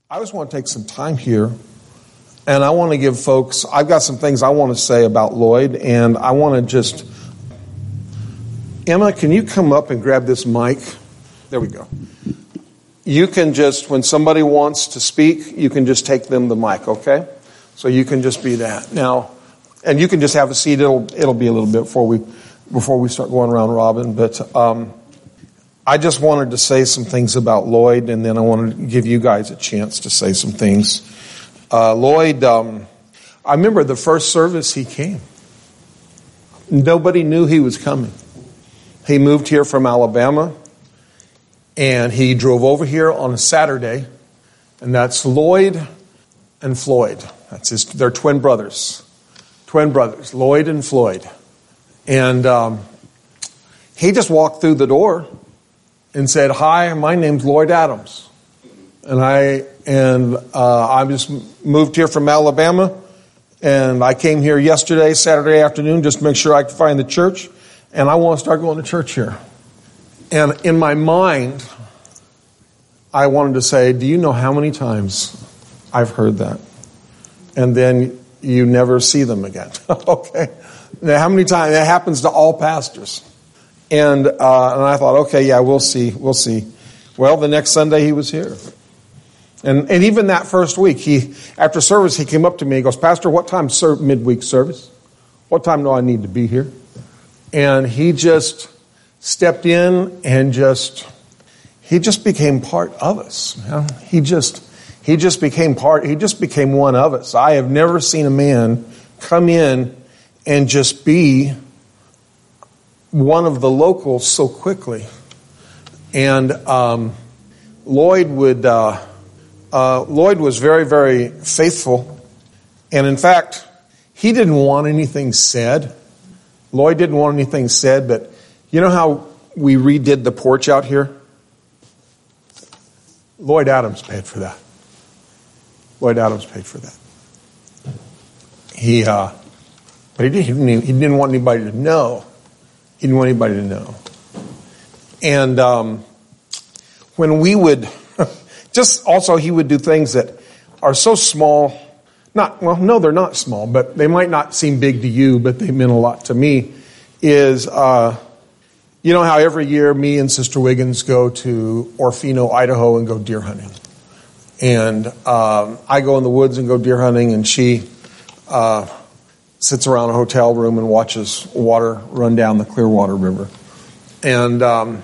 I just want to take some time here, and I want to give folks, I've got some things I want to say about Lloyd, and I want to just, Emma, can you come up and grab this mic? There we go. You can just, when somebody wants to speak, you can just take them the mic, okay? So you can just be that. Now, and you can just have a seat. It'll be a little bit before we start going around robin, but I just wanted to say some things about Lloyd, and then I wanted to give you guys a chance to say some things. Lloyd, I remember the first service he came. Nobody knew he was coming. He moved here from Alabama, and he drove over here on a Saturday, and that's Lloyd and Floyd. They're twin brothers, Lloyd and Floyd. And he just walked through the door and said, "Hi, my name's Lloyd Adams, and I just moved here from Alabama, and I came here yesterday, Saturday afternoon, just to make sure I could find the church, and I want to start going to church here." And in my mind, I wanted to say, do you know how many times I've heard that? And then you never see them again. Okay. Now, how many times? That happens to all pastors. And I thought, okay, yeah, we'll see. Well, the next Sunday he was here. And even that first week, after service, he came up to me. He goes, "Pastor, what time's midweek service? What time do I need to be here?" And he just stepped in and he just became part of us. You know? He just became one of us. I have never seen a man come in and just be one of the locals so quickly. And Lloyd was very, very faithful. And in fact, he didn't want anything said. Lloyd didn't want anything said, but you know how we redid the porch out here? Lloyd Adams paid for that. Lloyd Adams paid for that. But he didn't want anybody to know. He didn't want anybody to know. And when we would, he would do things that are so small. They're not small, but they might not seem big to you, but they meant a lot to me. Is, you know how every year me and Sister Wiggins go to Orfino, Idaho, and go deer hunting. And I go in the woods and go deer hunting, and she sits around a hotel room and watches water run down the Clearwater River. And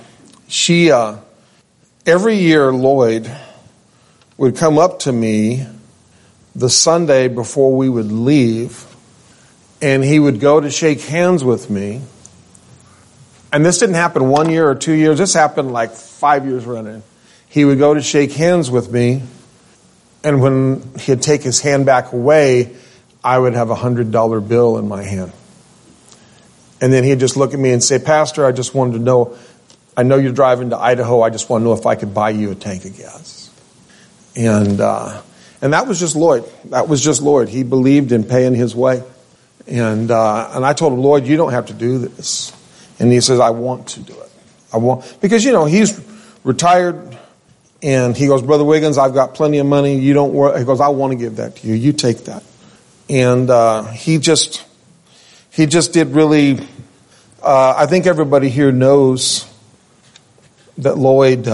every year Lloyd would come up to me the Sunday before we would leave, and he would go to shake hands with me. And this didn't happen 1 year or 2 years. This happened like 5 years running. He would go to shake hands with me, and when he'd take his hand back away, I would have a $100 bill in my hand. And then he'd just look at me and say, "Pastor, I just wanted to know, I know you're driving to Idaho. I just want to know if I could buy you a tank of gas." And that was just Lloyd. That was just Lloyd. He believed in paying his way. And I told him, "Lloyd, you don't have to do this." And he says, "I want to do it. Because, he's retired. And he goes, "Brother Wiggins, I've got plenty of money. You don't worry." He goes, "I want to give that to you. You take that." And he just did really. I think everybody here knows that Lloyd.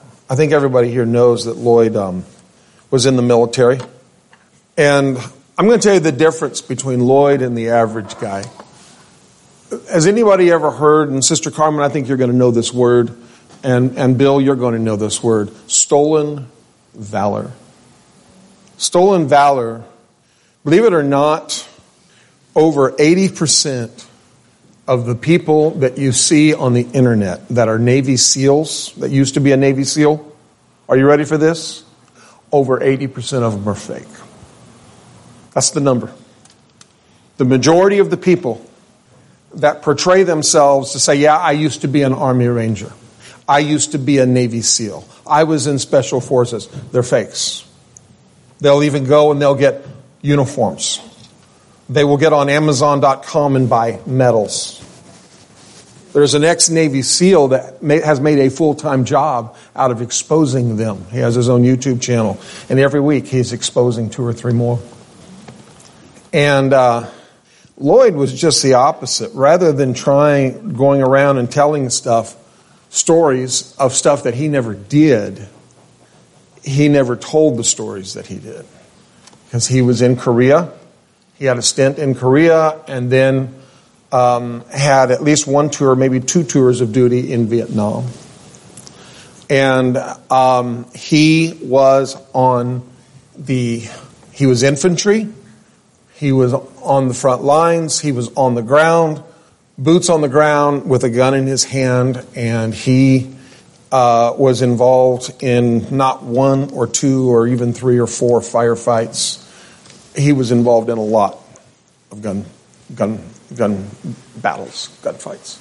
Was in the military. And I'm going to tell you the difference between Lloyd and the average guy. Has anybody ever heard? And Sister Carmen, I think you're going to know this word. And Bill, you're going to know this word. Stolen valor. Stolen valor. Believe it or not, over 80% of the people that you see on the internet that are Navy SEALs, that used to be a Navy SEAL, are you ready for this? Over 80% of them are fake. That's the number. The majority of the people that portray themselves to say, "Yeah, I used to be an Army Ranger. I used to be a Navy SEAL. I was in Special Forces." They're fakes. They'll even go and they'll get uniforms. They will get on Amazon.com and buy medals. There's an ex-Navy SEAL that has made a full-time job out of exposing them. He has his own YouTube channel. And every week he's exposing 2 or 3 more. And Lloyd was just the opposite. Rather than going around and telling stories of stuff that he never did, he never told the stories that he did. Because he was in Korea. He had a stint in Korea and then had at least 1 tour, maybe 2 tours of duty in Vietnam. And he was infantry. He was on the front lines. He was on the ground, boots on the ground with a gun in his hand. And he was involved in not 1 or 2 or even 3 or 4 firefights. He was involved in a lot of gun battles, gunfights.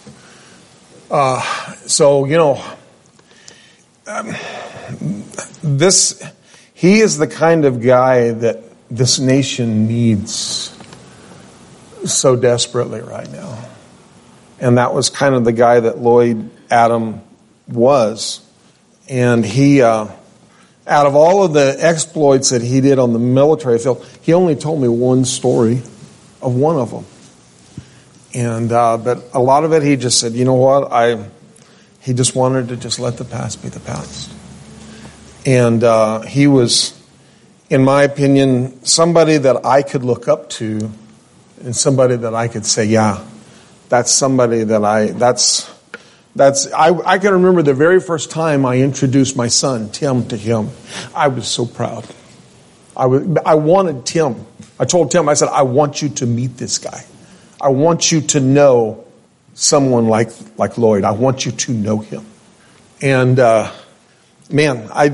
He is the kind of guy that this nation needs so desperately right now. And that was kind of the guy that Lloyd Adam was. And he, out of all of the exploits that he did on the military field, he only told me 1 story of one of them. And but a lot of it, he just said, you know what, he just wanted to just let the past be the past. And he was, in my opinion, somebody that I could look up to and somebody that I could say, yeah, that's somebody that I can remember the very first time I introduced my son, Tim, to him. I was so proud. I wanted Tim. I told Tim, I said, I want you to meet this guy. I want you to know someone like Lloyd. I want you to know him. And man, I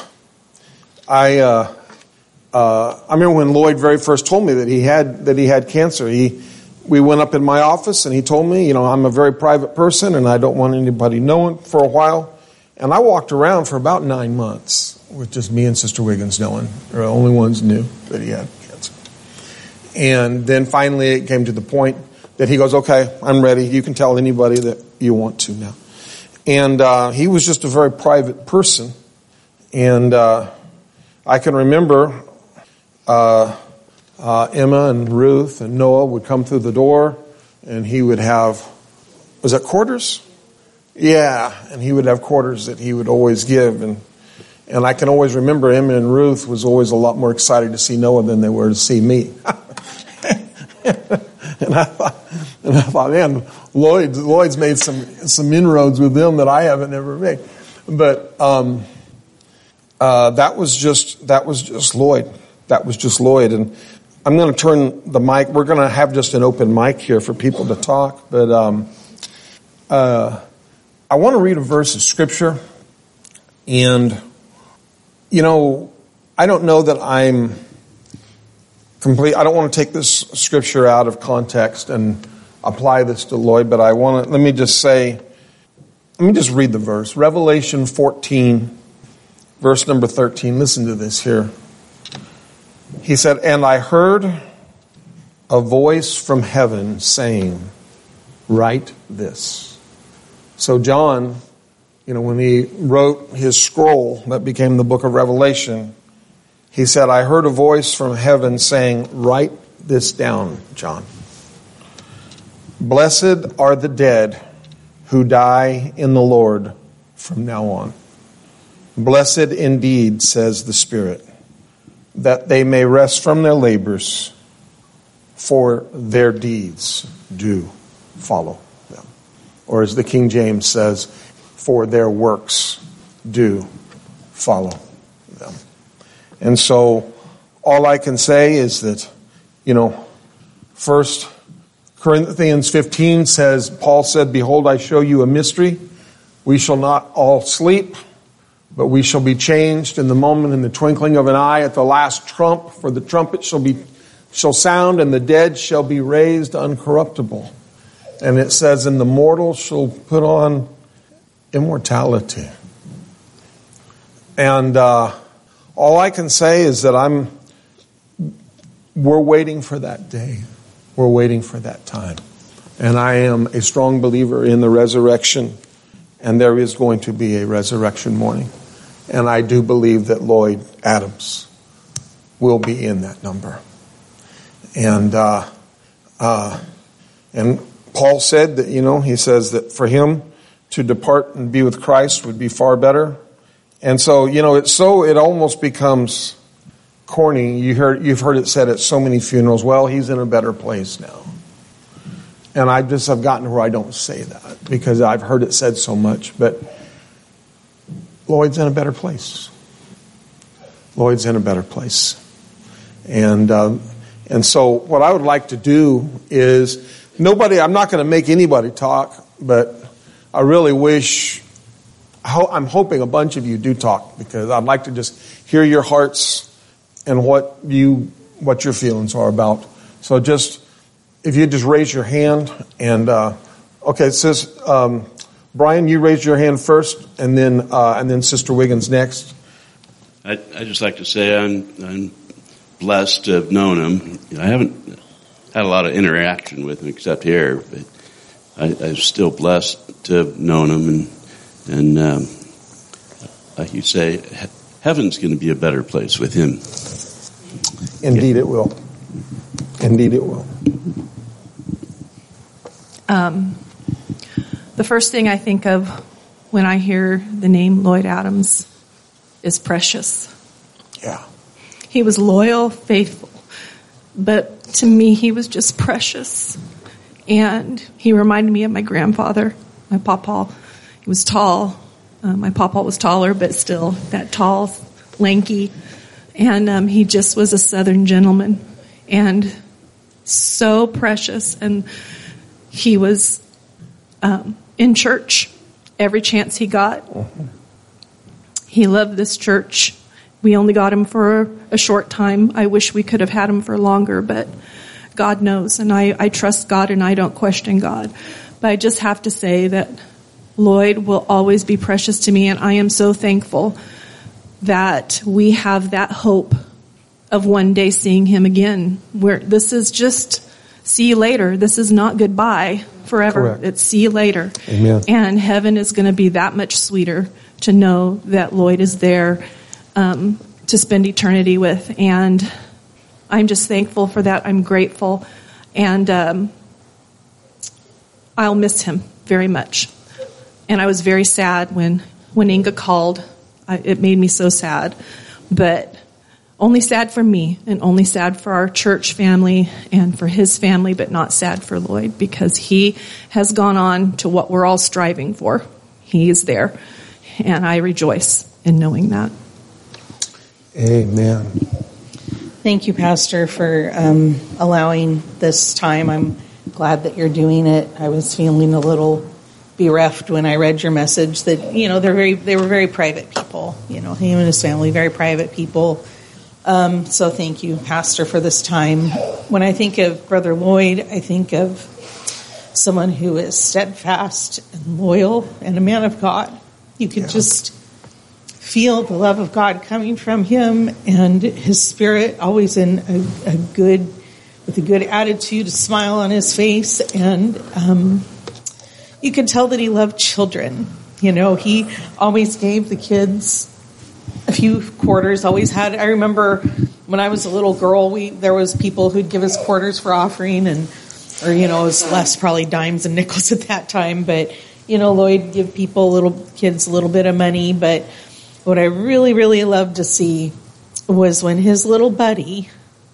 remember when Lloyd very first told me that he had cancer. We went up in my office and he told me, I'm a very private person and I don't want anybody knowing for a while. And I walked around for about 9 months with just me and Sister Wiggins knowing. They're the only ones knew that he had cancer. And then finally it came to the point that he goes, okay, I'm ready. You can tell anybody that you want to now. And he was just a very private person. And I can remember Emma and Ruth and Noah would come through the door and he would have, was that quarters? Yeah, and he would have quarters that he would always give. And I can always remember Emma and Ruth was always a lot more excited to see Noah than they were to see me. And I thought, man, Lloyd's made some inroads with them that I haven't ever made. But that was just Lloyd. That was just Lloyd. And I'm going to turn the mic. We're going to have just an open mic here for people to talk. But I want to read a verse of Scripture. And, I don't know that I'm complete. I don't want to take this Scripture out of context and apply this to Lloyd. But let me just read the verse. Revelation 14, verse number 13. Listen to this here. He said, and I heard a voice from heaven saying, write this. So John, when he wrote his scroll that became the book of Revelation, he said, I heard a voice from heaven saying, write this down, John. Blessed are the dead who die in the Lord from now on. Blessed indeed, says the Spirit, that they may rest from their labors, for their deeds do follow them. Or as the King James says, for their works do follow them. And so all I can say is that, 1 Corinthians 15 says, Paul said, behold, I show you a mystery. We shall not all sleep, but we shall be changed in the moment, in the twinkling of an eye, at the last trump. For the trumpet shall sound, and the dead shall be raised uncorruptible. And it says, and the mortal shall put on immortality. And all I can say is that we're waiting for that day. We're waiting for that time. And I am a strong believer in the resurrection, and there is going to be a resurrection morning. And I do believe that Lloyd Adams will be in that number. And Paul said that, he says that for him to depart and be with Christ would be far better. And so, it almost becomes corny. You've heard it said at so many funerals, well, he's in a better place now. And I've gotten to where I don't say that because I've heard it said so much. But Lloyd's in a better place. Lloyd's in a better place. And so what I would like to do is, I'm not going to make anybody talk, but I really I'm hoping a bunch of you do talk, because I'd like to just hear your hearts and what your feelings are about. So if you just raise your hand, and okay, it says, Brian, you raised your hand first, and then Sister Wiggins next. I just like to say I'm blessed to have known him. I haven't had a lot of interaction with him except here, but I'm still blessed to have known him, and like you say, heaven's going to be a better place with him. Indeed it will. Indeed it will. The first thing I think of when I hear the name Lloyd Adams is precious. Yeah. He was loyal, faithful, but to me he was just precious. And he reminded me of my grandfather, my pawpaw. He was tall. My pawpaw was taller, but still that tall, lanky. And he just was a Southern gentleman and so precious. And he was in church every chance he got. Mm-hmm. He loved this church. We only got him for a short time. I wish we could have had him for longer, but God knows. And I trust God, and I don't question God. But I just have to say that Lloyd will always be precious to me, and I am so thankful that we have that hope of one day seeing him again. Where this is just see you later. This is not goodbye forever. Correct. It's see you later. Amen. And heaven is going to be that much sweeter to know that Lloyd is there to spend eternity with. And I'm just thankful for that. I'm grateful. And I'll miss him very much. And I was very sad when Inga called. It made me so sad. But only sad for me, and only sad for our church family and for his family, but not sad for Lloyd, because he has gone on to what we're all striving for. He is there. And I rejoice in knowing that. Amen. Thank you, Pastor, for allowing this time. I'm glad that you're doing it. I was feeling a little bereft when I read your message that, they were very private people, him and his family, very private people. So thank you, Pastor, for this time. When I think of Brother Lloyd, I think of someone who is steadfast and loyal and a man of God. You could just feel the love of God coming from him, and his spirit always in with a good attitude, a smile on his face, and you could tell that he loved children. He always gave the kids a few quarters, always had. I remember when I was a little girl, there was people who'd give us quarters for offering, it was less probably dimes and nickels at that time, but Lloyd give little kids a little bit of money. But what I really, really loved to see was when his little buddy,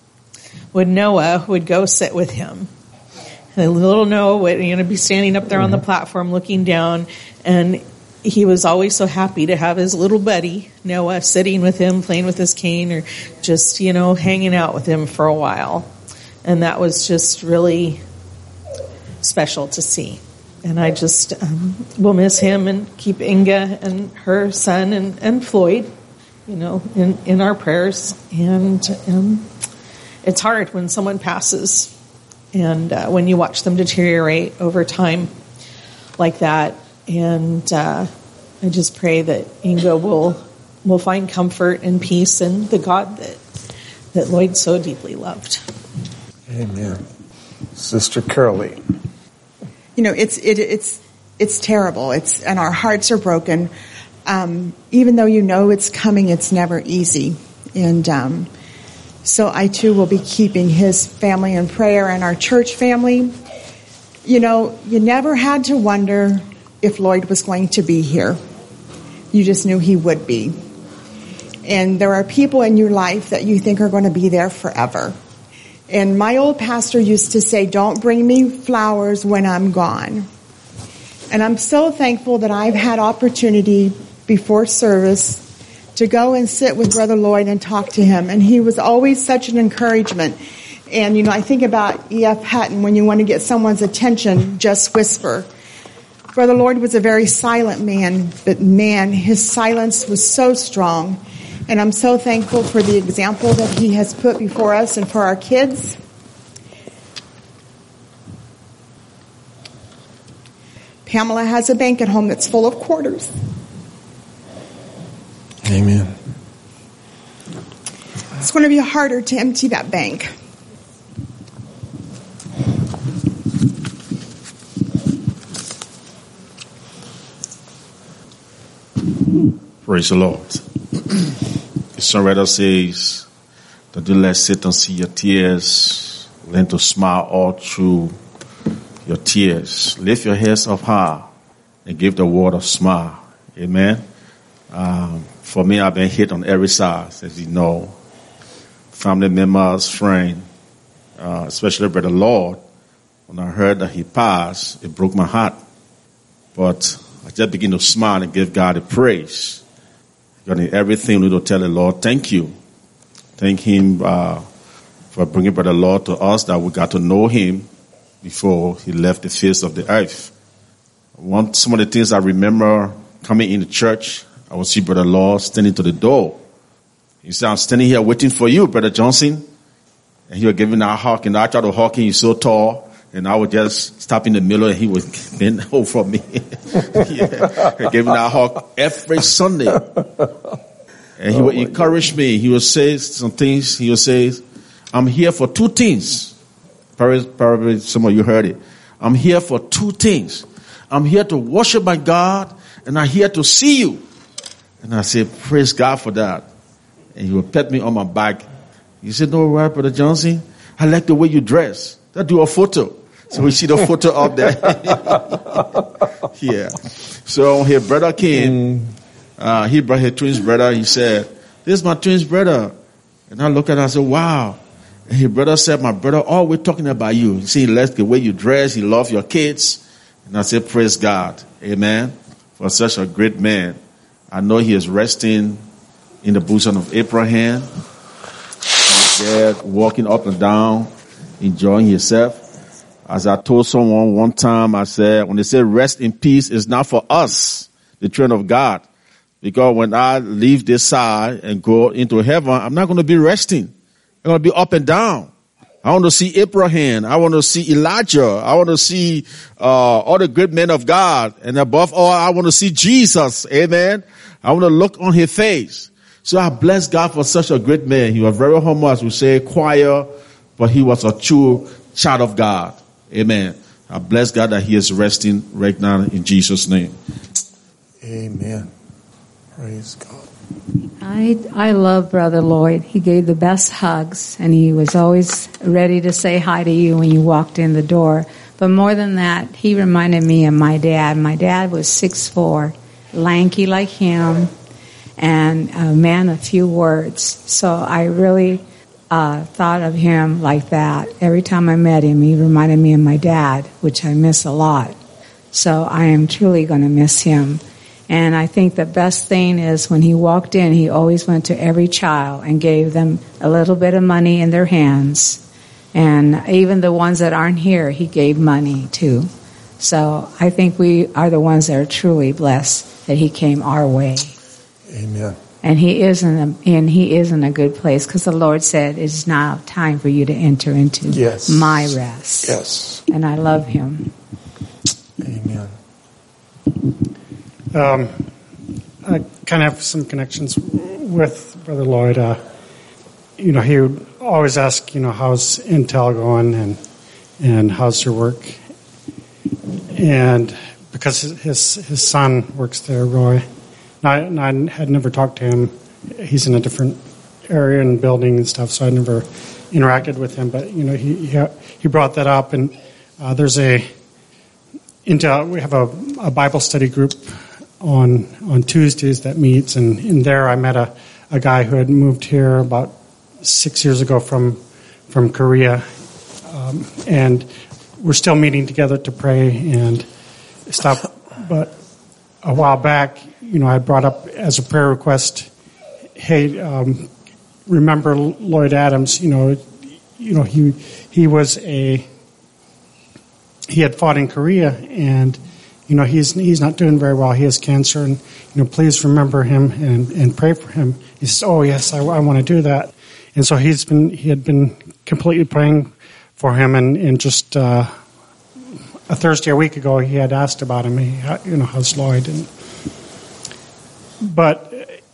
Noah, would go sit with him. And little Noah would be standing up there on the platform looking down, and he was always so happy to have his little buddy, Noah, sitting with him, playing with his cane, or just, hanging out with him for a while. And that was just really special to see. And I just will miss him and keep Inga and her son and Floyd, in our prayers. And it's hard when someone passes and when you watch them deteriorate over time like that. And I just pray that Inga will find comfort and peace in the God that Lloyd so deeply loved. Amen. Sister Carolee. it's terrible. And our hearts are broken. Even though it's coming, it's never easy. And so I too will be keeping his family in prayer and our church family. You never had to wonder if Lloyd was going to be here. You just knew he would be. And there are people in your life that you think are going to be there forever. And my old pastor used to say, don't bring me flowers when I'm gone. And I'm so thankful that I've had opportunity before service to go and sit with Brother Lloyd and talk to him. And he was always such an encouragement. And, I think about E.F. Hutton, when you want to get someone's attention, just whisper. Brother Lloyd was a very silent man, but man, his silence was so strong. And I'm so thankful for the example that he has put before us and for our kids. Pamela has a bank at home that's full of quarters. Amen. It's going to be harder to empty that bank. Praise the Lord. The songwriter says that you let Satan see your tears, learn to smile all through your tears. Lift your heads up high and give the word a smile. Amen. For me, I've been hit on every side, as you know. Family members, friends, especially Brother Lord. When I heard that he passed, it broke my heart. But I just begin to smile and give God the praise. God, in everything we need to tell the Lord, thank you. Thank him for bringing Brother Lord to us, that we got to know him before he left the face of the earth. Some of the things I remember coming in the church, I would see Brother Lord standing to the door. He said, I'm standing here waiting for you, Brother Johnson. And he was giving a hug, and I tried to hug him, he's so tall. And I would just stop in the middle and he would bend over me. Yeah. He gave me a hug every Sunday. And he would encourage me. He would say some things. He would say, I'm here for two things. Probably some of you heard it. I'm here for two things. I'm here to worship my God, and I'm here to see you. And I said, praise God for that. And he would pat me on my back. He said, no, right, Brother Johnson, I like the way you dress. Let's do a photo. So we see the photo up there. Yeah. So his brother came. He brought his twin brother. He said, this is my twin brother. And I looked at him and I said, wow. And his brother said, my brother always talking about you. You see, he likes the way you dress. He loves your kids. And I said, praise God. Amen. For such a great man. I know he is resting in the bosom of Abraham. He's there walking up and down, enjoying himself. As I told someone one time, I said, when they say rest in peace, it's not for us, the children of God. Because when I leave this side and go into heaven, I'm not going to be resting. I'm going to be up and down. I want to see Abraham. I want to see Elijah. I want to see all the great men of God. And above all, I want to see Jesus. Amen. I want to look on his face. So I bless God for such a great man. He was very humble, as we say, quiet, but he was a true child of God. Amen. I bless God that he is resting right now in Jesus' name. Amen. Praise God. I love Brother Lloyd. He gave the best hugs, and he was always ready to say hi to you when you walked in the door. But more than that, he reminded me of my dad. My dad was 6'4", lanky like him, and a man of few words. So I really thought of him like that. Every time I met him, he reminded me of my dad, which I miss a lot. So I am truly going to miss him. And I think the best thing is when he walked in, he always went to every child and gave them a little bit of money in their hands. And even the ones that aren't here, he gave money to. So I think we are the ones that are truly blessed that he came our way. Amen. And he is in a good place, because the Lord said it's now time for you to enter into my rest. Yes. And I love him. Amen. I kind of have some connections with Brother Lloyd. He would always ask, how's Intel going and how's your work? and because his son works there, Roy. And I had never talked to him. He's in a different area and building and stuff, so I never interacted with him. But he brought that up, and we have a Bible study group on Tuesdays that meets, and in there I met a guy who had moved here about 6 years ago from Korea, and we're still meeting together to pray and stuff. But a while back, I brought up as a prayer request, hey, remember Lloyd Adams? He had fought in Korea, and he's not doing very well. He has cancer, and please remember him and pray for him. He says, oh yes, I want to do that. And so he had been completely praying for him, and just a Thursday a week ago, he had asked about him. How's Lloyd? But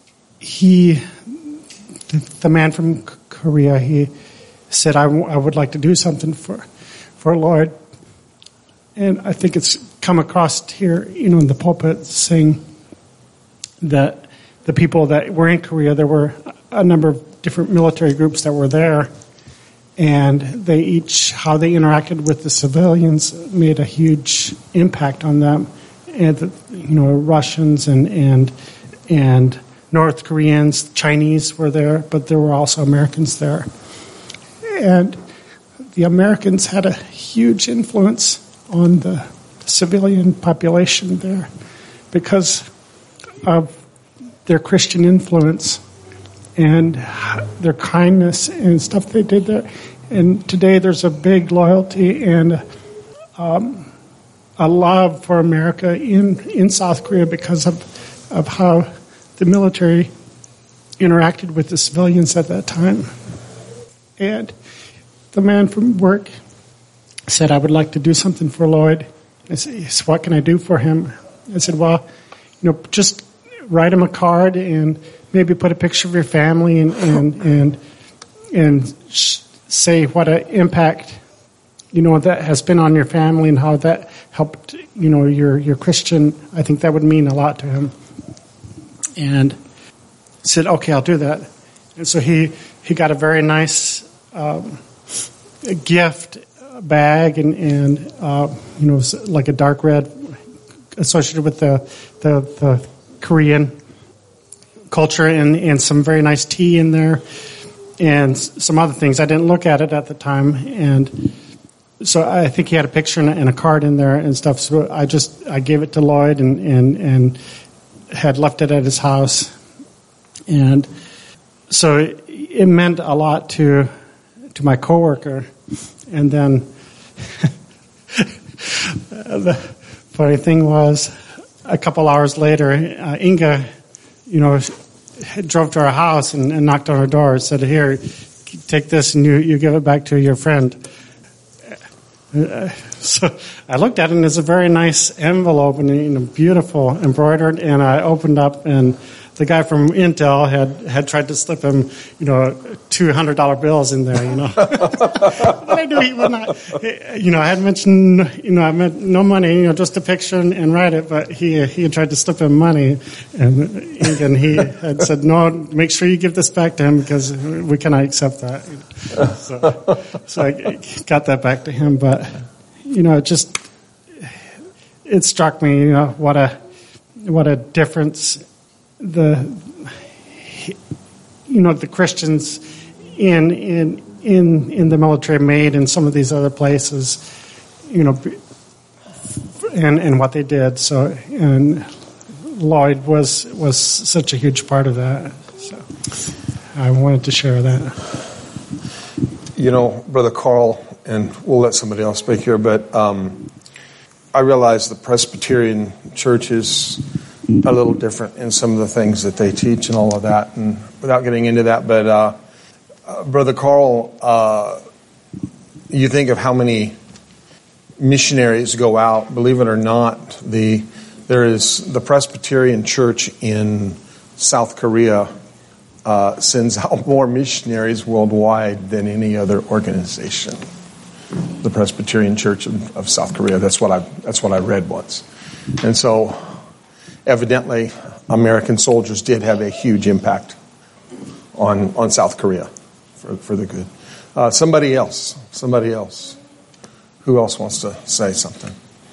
the man from Korea, he said, I would like to do something for Lloyd. And I think it's come across here, in the pulpit, saying that the people that were in Korea, there were a number of different military groups that were there, and how they interacted with the civilians made a huge impact on them. And Russians and North Koreans, Chinese were there, but there were also Americans there. And the Americans had a huge influence on the civilian population there because of their Christian influence and their kindness and stuff they did there. And today there's a big loyalty and a love for America in South Korea because of how the military interacted with the civilians at that time. And the man from work said, I would like to do something for Lloyd. I said, what can I do for him? I said, well, just write him a card and maybe put a picture of your family and say what an impact, that has been on your family and how that helped, your Christian. I think that would mean a lot to him. And said, okay, I'll do that. And so he got a very nice gift bag and like a dark red associated with the Korean culture and some very nice tea in there and some other things. I didn't look at it at the time, and so I think he had a picture and a card in there and stuff. So I gave it to Lloyd and had left it at his house, and so it meant a lot to my coworker. And then the funny thing was, a couple hours later, Inga, drove to our house and knocked on our door and said, here, take this and you give it back to your friend. So I looked at it, and it's a very nice envelope and beautiful embroidered, and I opened up, and the guy from Intel had tried to slip him, $200 bills in there, But I knew he would not. I had mentioned, I meant no money, just a picture and write it, but he had tried to slip him money, and he had said, no, make sure you give this back to him because we cannot accept that. So I got that back to him, but it struck me, what a difference the Christians in the military made in some of these other places, and what they did. So, and Lloyd was such a huge part of that. So I wanted to share that. Brother Carl, and we'll let somebody else speak here, but I realize the Presbyterian Church is a little different in some of the things that they teach and all of that, and without getting into that, but Brother Carl, you think of how many missionaries go out. Believe it or not, there is the Presbyterian Church in South Korea sends out more missionaries worldwide than any other organization. the Presbyterian Church of South Korea. That's what I read once. And so, evidently, American soldiers did have a huge impact on South Korea for the good. Somebody else. Who else wants to say something?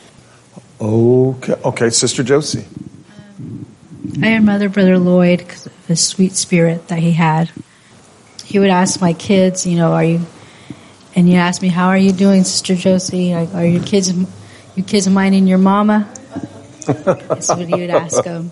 Okay, Sister Josie. I admire Brother Lloyd because of the sweet spirit that he had. He would ask my kids, are you? And he asked me, "How are you doing, Sister Josie? Are your kids minding your mama?" That's what he would ask them.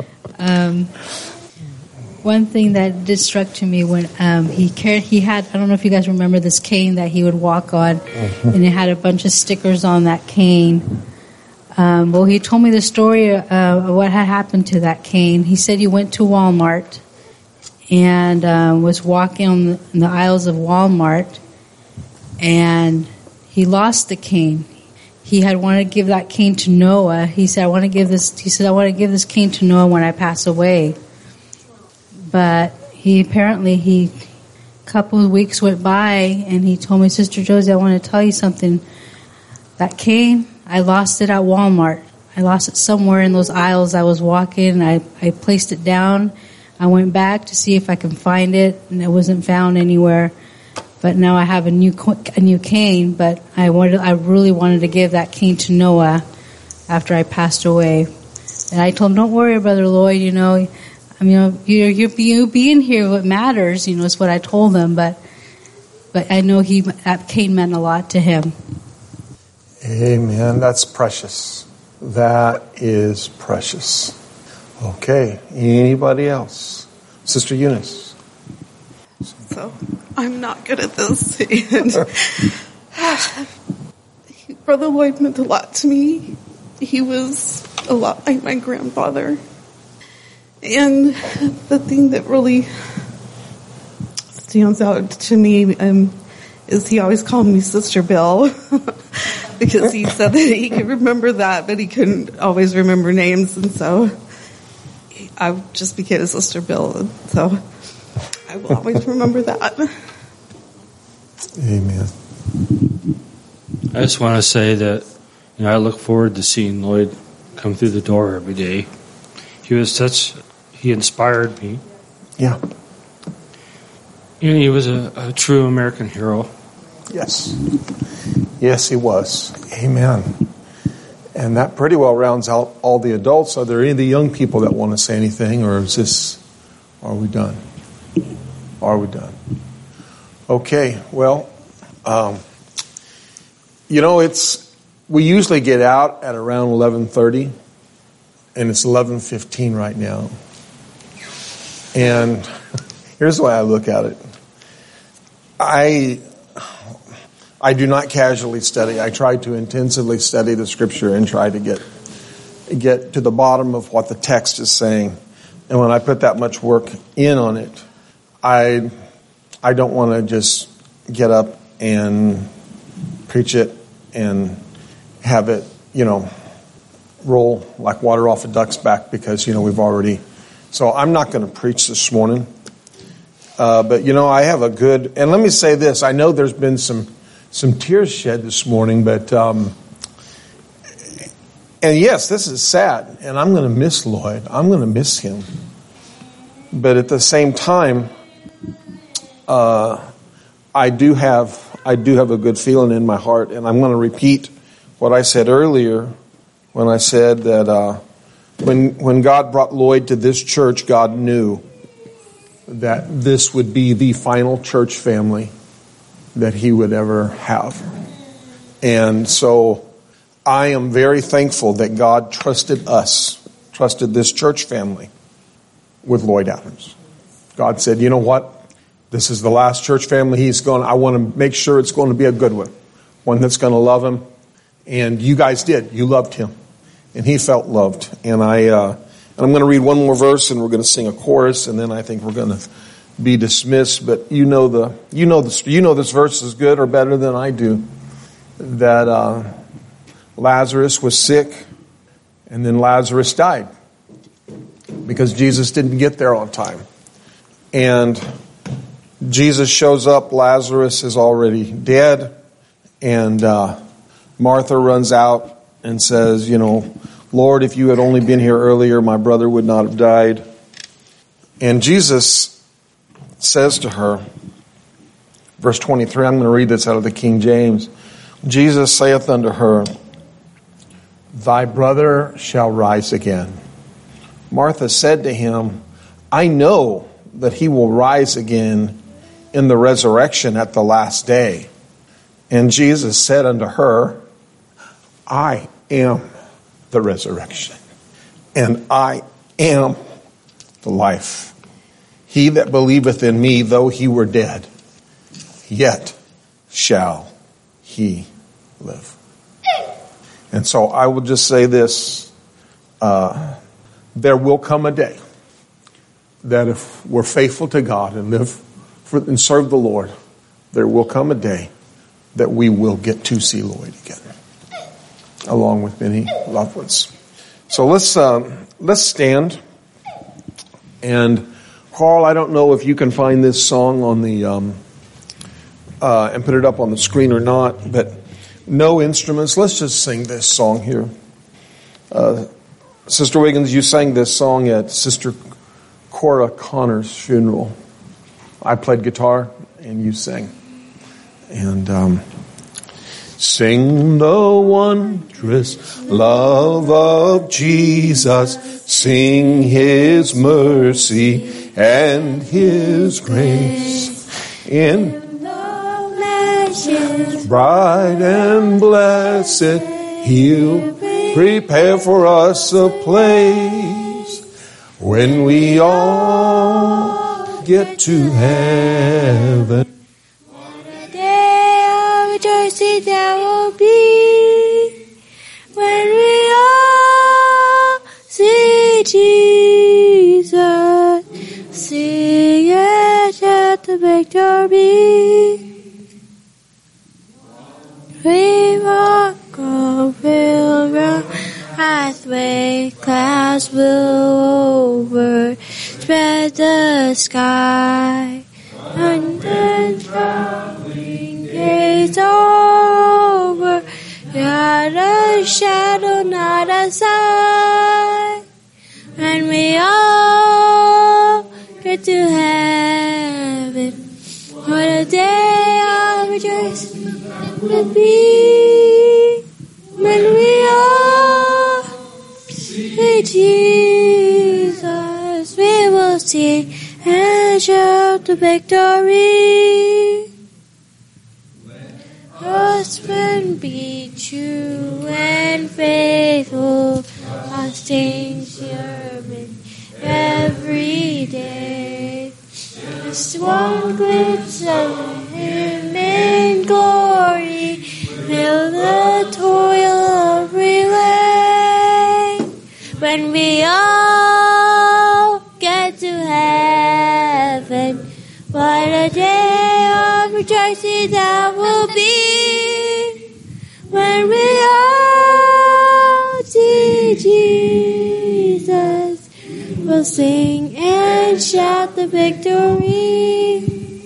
One thing that did struck to me when he had, I don't know if you guys remember this cane that he would walk on, and it had a bunch of stickers on that cane. Well, he told me the story of what had happened to that cane. He said he went to Walmart and was walking on the aisles of Walmart, and he lost the cane. He had wanted to give that cane to Noah. He said, I want to give this cane to Noah when I pass away. But a couple of weeks went by, and he told me, Sister Josie, I want to tell you something. That cane, I lost it at Walmart. I lost it somewhere in those aisles I was walking. I placed it down. I went back to see if I can find it, and it wasn't found anywhere. But now I have a new cane, but I really wanted to give that cane to Noah after I passed away. And I told him, don't worry, Brother Lloyd, you being here, what matters, is what I told him. But I know that cane meant a lot to him. Amen. That's precious. That is precious. Okay. Anybody else? Sister Eunice. So, I'm not good at this. And Brother Lloyd meant a lot to me. He was a lot like my grandfather. And the thing that really stands out to me is he always called me Sister Bill. Because he said that he could remember that, but he couldn't always remember names. And so I just became a Sister Bill. And so I will always remember that. Amen. I just want to say that I look forward to seeing Lloyd come through the door every day. He inspired me. Yeah. And he was a true American hero. Yes. Yes, he was. Amen. And that pretty well rounds out all the adults. Are there any of the young people that want to say anything, or are we done? Are we done? Okay, well, we usually get out at around 11:30, and it's 11:15 right now. And here's the way I look at it. I do not casually study. I try to intensively study the Scripture and try to get to the bottom of what the text is saying. And when I put that much work in on it, I don't want to just get up and preach it and have it, roll like water off a duck's back because, we've already... So I'm not going to preach this morning. But, I have a good... And let me say this. I know there's been some tears shed this morning, but and yes, this is sad, and I'm going to miss Lloyd. I'm going to miss him. But at the same time, I do have a good feeling in my heart, and I'm going to repeat what I said earlier when I said that when God brought Lloyd to this church, God knew that this would be the final church family that he would ever have. And so I am very thankful that God trusted this church family with Lloyd Adams. God said, you know what? This is the last church family I want to make sure it's going to be a good one that's going to love him. And you guys did. You loved him. And he felt loved. And I'm going to read one more verse, and we're going to sing a chorus, and then I think we're going to be dismissed. But you know this verse is good or better than I do. That Lazarus was sick, and then Lazarus died because Jesus didn't get there on time. And Jesus shows up. Lazarus is already dead, And Martha runs out and says, Lord, if you had only been here earlier, my brother would not have died. And Jesus says to her, verse 23, I'm going to read this out of the King James. Jesus saith unto her, thy brother shall rise again. Martha said to him, I know that he will rise again in the resurrection at the last day. And Jesus said unto her, I am the resurrection, and I am the life. He that believeth in me, though he were dead, yet shall he live. And so I will just say this, there will come a day that if we're faithful to God and live and serve the Lord, there will come a day that we will get to see Lloyd again, along with many loved ones. So let's stand. And Carl, I don't know if you can find this song on the and put it up on the screen or not, but no instruments. Let's just sing this song here. Sister Wiggins, you sang this song at Sister Cora Connor's funeral. I played guitar and you sang. And sing the wondrous love of Jesus, sing his mercy and his grace in bright and blessed. He'll prepare for us a place when we all get to heaven. Rejoicing there will be when we all see Jesus, sing and shout the victory. We walk on pilgrim pathway, clouds will over spread the sky, and then traveling gates over, not a shadow, not a sign, and we all get to heaven. What a day of rejoicing will be when we all see Jesus. We will sing and shout the victory. Husband, be true and faithful, fasting sermon every day. Just one glimpse of him in glory, fill the toil of relay. When we all get to heaven, what a day of rejoicing that will be when we all see Jesus. We'll sing and shout the victory.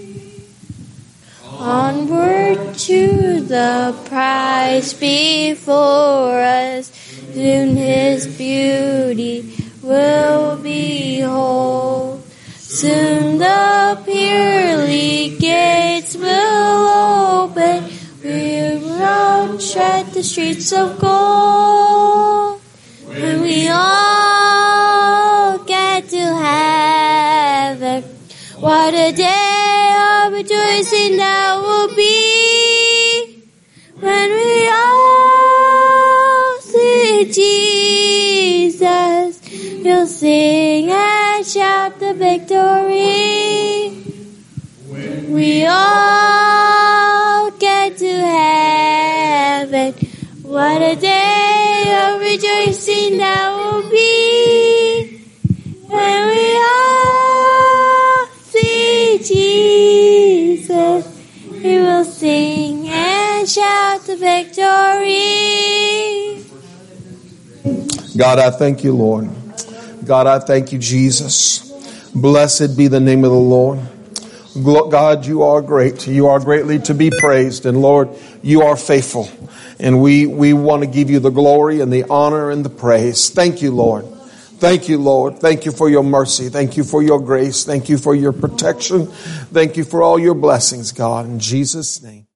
Onward to the prize before us, soon his beauty will behold. Soon the pearly gates will open, we will tread the streets of gold. When we all get to heaven, what a day of rejoicing that will be when we all see Jesus. We'll sing and shout the victory. We all get to heaven. What a day of rejoicing that will be when we all see Jesus. We will sing and shout the victory. God, I thank you, Lord. God, I thank you, Jesus. Blessed be the name of the Lord. God, you are great. You are greatly to be praised. And Lord, you are faithful. And we want to give you the glory and the honor and the praise. Thank you, Lord. Thank you, Lord. Thank you for your mercy. Thank you for your grace. Thank you for your protection. Thank you for all your blessings, God. In Jesus' name.